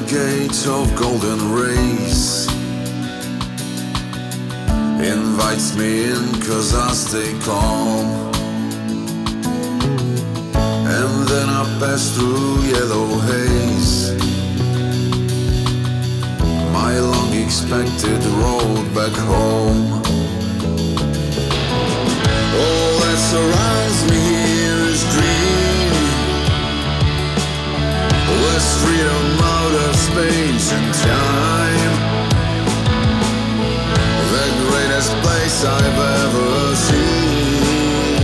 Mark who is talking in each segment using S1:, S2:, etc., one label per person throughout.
S1: gate of golden rays invites me in 'cause I stay calm. And then I pass through yellow haze, my long expected road back home. All that surrounds me here is green, with freedom out of space and time. The greatest place I've ever seen,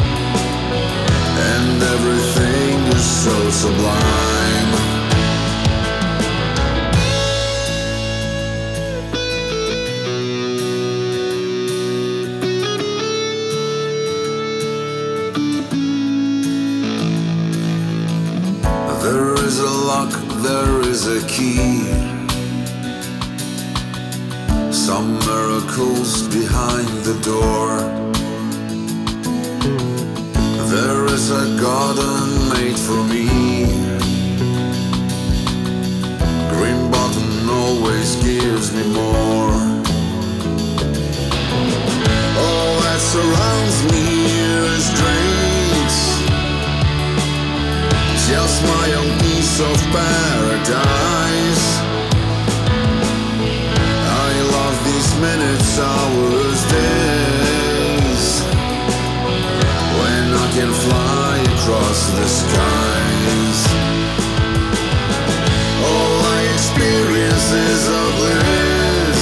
S1: and everything is so sublime. There is a lock, there is a key, some miracles behind the door. There is a garden made for me, green button always gives me more. All that surrounds me is great, just my own piece of paradise. I love these minutes, hours, days, when I can fly across the skies. All I experience is a bliss.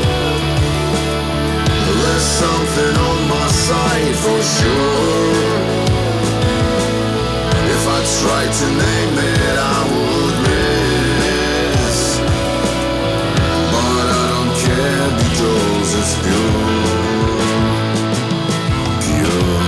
S1: There's something on my side for sure. If I tried to name it, I would miss. But I don't care because it's pure. Pure.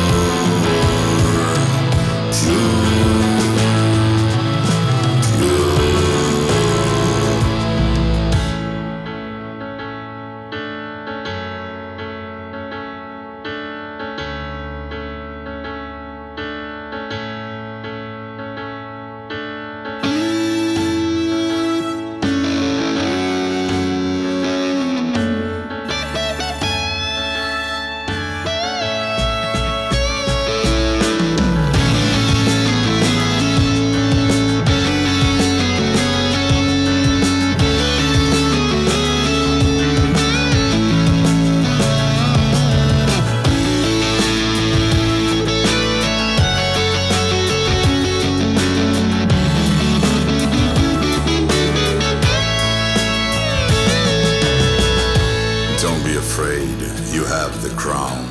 S1: Don't be afraid, you have the crown.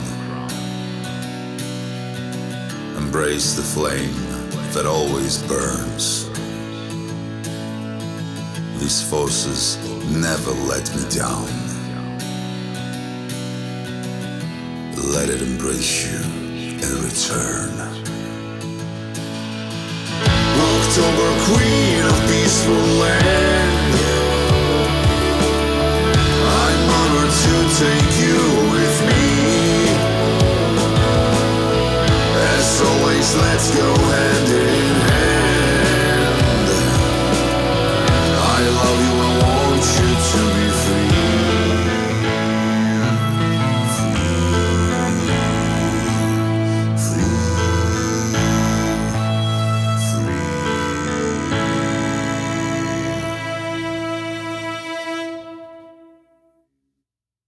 S1: Embrace the flame that always burns. These forces never let me down. Let it embrace you in return. October queen of peaceful land, I'm honored to take